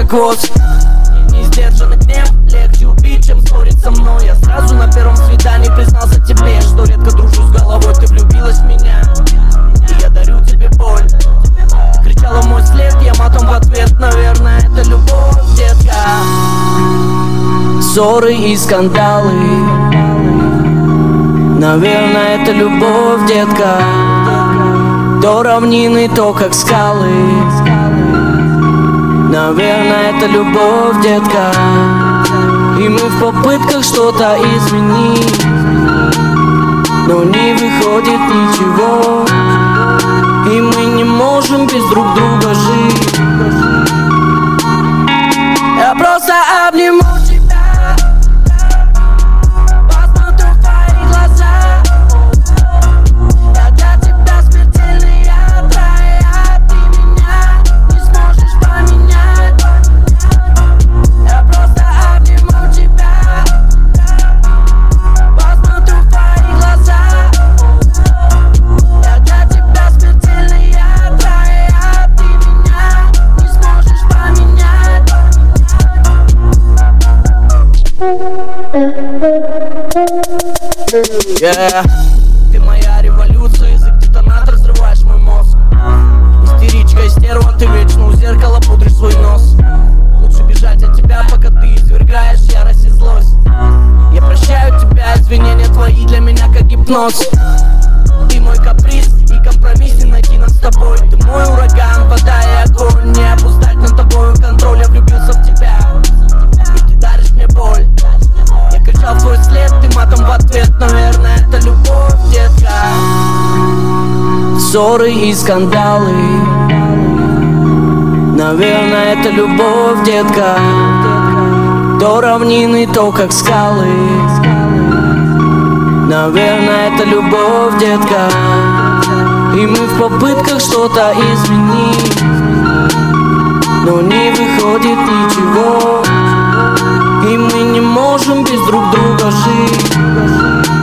хвост. Несдержанный гнев легче убить, чем спорить со мной. Я сразу на первом свидании признался тебе, что редко дружу с головой. Ты влюбилась в меня, и я дарю тебе боль. Ты кричала мой след, я матом в ответ. Наверное, это любовь, детка. Ссоры и скандалы, наверное, это любовь, детка. То равнины, то как скалы, наверное, это любовь, детка. И мы в попытках что-то изменить, но не выходит ничего. И мы не можем без друг друга жить. Я просто обниму тебя, посмотрю в твои глаза. Я для тебя смертельный яд, ты меня не сможешь поменять. Я просто обниму тебя, посмотрю в твои глаза. Я для тебя смертельный яд, ты меня не сможешь поменять. Yeah. Ты моя революция, язык детонатор, взрываешь мой мозг. Истеричка, стерва, ты вечно у зеркала пудришь свой нос. Лучше бежать от тебя, пока ты извергаешь ярость и злость. Я прощаю тебя, извинения твои для меня как гипноз. Ты мой каприз и компромисс, не найти нас с тобой. Ты мой ураган, вода и огонь, не опускать над тобой контроль. Я влюбился в тебя, и ты даришь мне боль. Я кричал в твой след, ты матом в ответ. Наверное, это любовь, детка. Ссоры и скандалы, наверное, это любовь, детка. То равнины, то как скалы, наверное, это любовь, детка. И мы в попытках что-то изменить, но не выходит ничего. И мы не можем без друг друга жить.